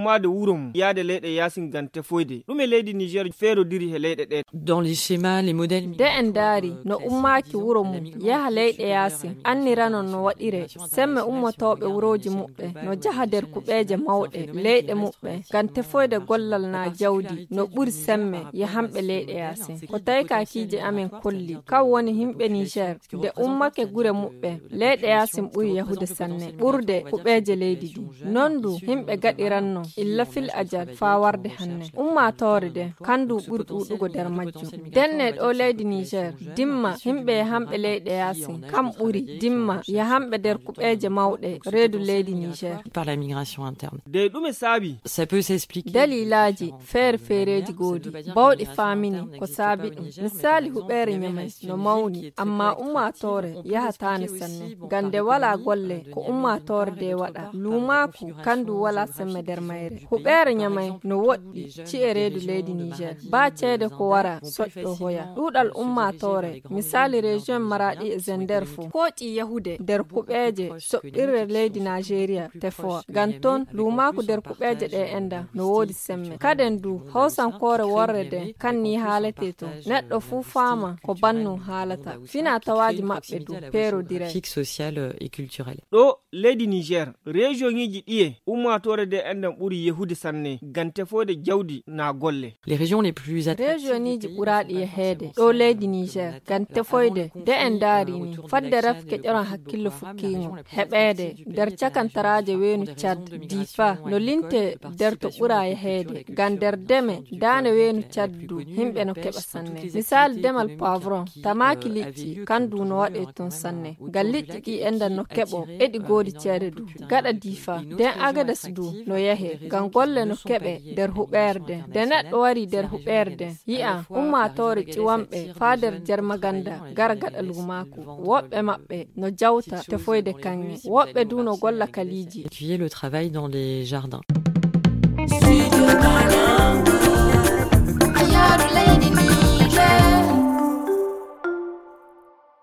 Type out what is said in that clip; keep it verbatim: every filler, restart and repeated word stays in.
umma da wurum ya da leyɗe yasin gante foyde ɗume leydi Niger fero diri he leyɗe ɗe. Dans les schémas, les modèles de en dari no ummaki wuro mum yaha leyɗe yasin anniranon no waɗire semme ummotoɓe wuroji muɓɓe no jaha nder kuɓeje mawɗe leyɗe muɓɓe gante foyde gollal na jawdi no ɓuri semme yahamɓe leyɗe yasin ko tawi kakije amen kolli kaw woni himɓe Niger de ummake gure muɓɓe leyɗe yasin ɓuri yahude sanne ɓurde kuɓeje leydi ɗi nondu himɓe gaɗiranno illa fil ajal fa warde hanne ummatore de kandu ɓuri ɗuɗugo nder majjum denne ɗo leydi Niger dimma himɓe yahamɓe leyɗe yasin kam ɓuri dimma yahamɓe nder kuɓeje mawɗe reedu leydi Niger par la migration interne. De ɗume saabi Ça peut s'expliquer. dalilaji feere feereji goodi bawɗi famini ko saabi ɗum misali huɓere nyamai no mawni amma ummatore yahatani sanne gande wala golle ko ummatore de waɗa lumaku kandu wala semme nder mayre huɓere nyamai no woɗɗi ci e reedu leydi Niger ba ceede ko wara soƴɗo hoya ɗuɗal ummatore misali région Maradi e Zender fu koƴi yahude nder kuɓeje soɓɓirre leydi Nigeria tefoa ganton lumaku nder kuɓeje ɗe enda no woodi semme kaden du hawsankore worre de kanni haalete to neɗɗo fu faama ko bannu haalata fina tawaji maɓɓe du pero dire Fixe sociale et culturelle. ɗo leydi Niger région ngiji ɗiye ummatore de endan ɓuri yehude sanne gante foyde jawdi na golle. Les régions les plus attractives. regioniji ɓuraɗi e heede ɗo leydi Niger gante foyde de en daarini fadde rafke ƴoran hakkillo fukkiŋo heɓeede nder cakantaraje weenu Chad Difa no linte nder to ɓura e heede gan nder deme daane weenu Chad du himɓe no keɓa sanne misali demal poivron tamaki liƴƴi kandu no waɗe ton sanne gal liƴƴi ɗi endan no keɓo eɗi goodi ceede du gaɗa Difa den Agadas du no yahe gan golle no keɓe nder huɓerde de neɗɗo wari nder huɓerde yi'a ummatore ƴiwanɓe faa nder Jarmaganda gara gaɗa lumaku woɓɓe maɓɓe no jawta te foyde kanŋe woɓɓe du no golla kaliji. Appuyer le travail dans les jardins. Studio Banangu. Ayadu lady.